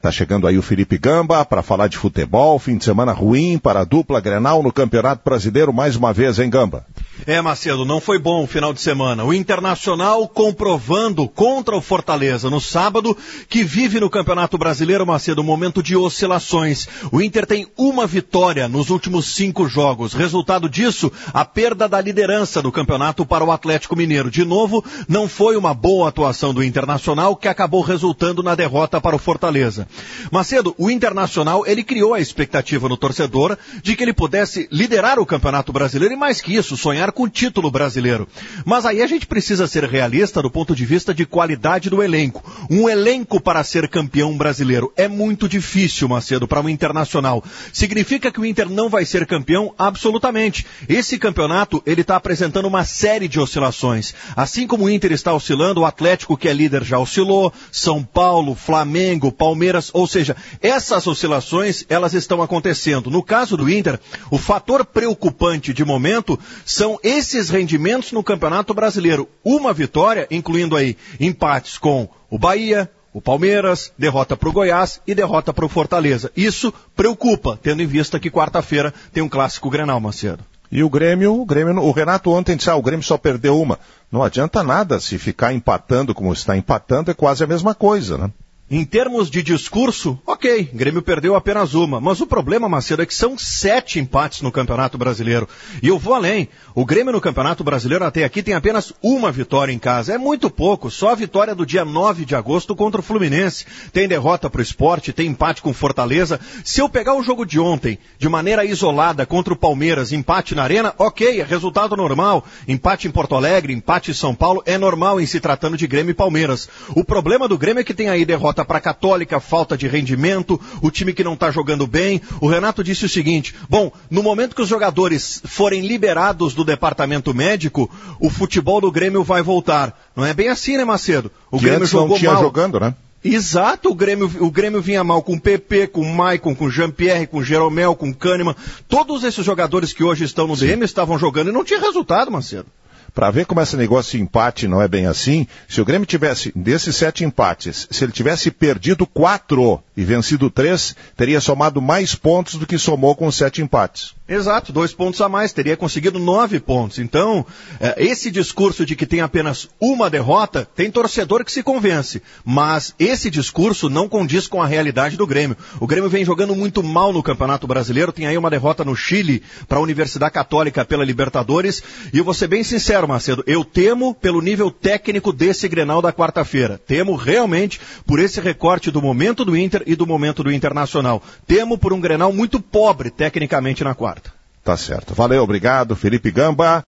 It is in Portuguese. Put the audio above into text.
Tá chegando aí o Felipe Gamba para falar de futebol, fim de semana ruim para a dupla Grenal no Campeonato Brasileiro mais uma vez, hein, Gamba? Macedo, não foi bom o final de semana. O Internacional comprovando contra o Fortaleza no sábado que vive no Campeonato Brasileiro, Macedo, um momento de oscilações. O Inter tem uma vitória nos últimos 5 jogos. Resultado disso, a perda da liderança do campeonato para o Atlético Mineiro. De novo, não foi uma boa atuação do Internacional que acabou resultando na derrota para o Fortaleza. Macedo, o Internacional, ele criou a expectativa no torcedor de que ele pudesse liderar o Campeonato Brasileiro e mais que isso, sonhar com o título brasileiro. Mas aí a gente precisa ser realista do ponto de vista de qualidade do elenco. Um elenco para ser campeão brasileiro é muito difícil, Macedo, para um Internacional. Significa que o Inter não vai ser campeão? Absolutamente. Esse campeonato, ele está apresentando uma série de oscilações. Assim como o Inter está oscilando, o Atlético, que é líder, já oscilou, São Paulo, Flamengo, Palmeiras, ou seja, essas oscilações, elas estão acontecendo. No caso do Inter, o fator preocupante de momento são esses rendimentos no Campeonato Brasileiro. Uma vitória, incluindo aí empates com o Bahia, o Palmeiras, derrota para o Goiás e derrota para o Fortaleza. Isso preocupa, tendo em vista que quarta-feira tem um clássico Grenal, Macedo. E o Grêmio, o Renato ontem disse, o Grêmio só perdeu uma. Não adianta nada, se ficar empatando como está empatando, é quase a mesma coisa, né? Em termos de discurso, ok, Grêmio perdeu apenas uma, mas o problema, Macedo, é que são 7 empates no Campeonato Brasileiro. E eu vou além, o Grêmio no Campeonato Brasileiro até aqui tem apenas uma vitória em casa, é muito pouco, só a vitória do dia 9 de agosto contra o Fluminense. Tem derrota para o Sport, tem empate com Fortaleza. Se eu pegar o jogo de ontem, de maneira isolada contra o Palmeiras, empate na Arena, ok, é resultado normal. Empate em Porto Alegre, empate em São Paulo, é normal em se tratando de Grêmio e Palmeiras. O problema do Grêmio é que tem aí derrota para a Católica, falta de rendimento, o time que não está jogando bem. O Renato disse o seguinte, bom, no momento que os jogadores forem liberados do departamento médico, o futebol do Grêmio vai voltar. Não é bem assim, né, Macedo? O que Grêmio jogou não tinha mal. Jogando, né? Exato, o Grêmio vinha mal com o PP, com o Maicon, com o Jean-Pierre, com o Jeromel, com o Kahneman. Todos esses jogadores que hoje estão no DM estavam jogando e não tinha resultado, Macedo. Para ver como esse negócio de empate não é bem assim, se o Grêmio tivesse, desses 7 empates, se ele tivesse perdido 4 e vencido 3, teria somado mais pontos do que somou com os 7 empates. Exato, 2 pontos a mais, teria conseguido 9 pontos. Então, esse discurso de que tem apenas uma derrota, tem torcedor que se convence. Mas esse discurso não condiz com a realidade do Grêmio. O Grêmio vem jogando muito mal no Campeonato Brasileiro, tem aí uma derrota no Chile para a Universidade Católica pela Libertadores. E eu vou ser bem sincero, Macedo, eu temo pelo nível técnico desse Grenal da quarta-feira. Temo realmente por esse recorte do momento do Inter e do momento do Internacional. Temo por um Grenal muito pobre tecnicamente na quarta. Tá certo. Valeu, obrigado, Felipe Gamba.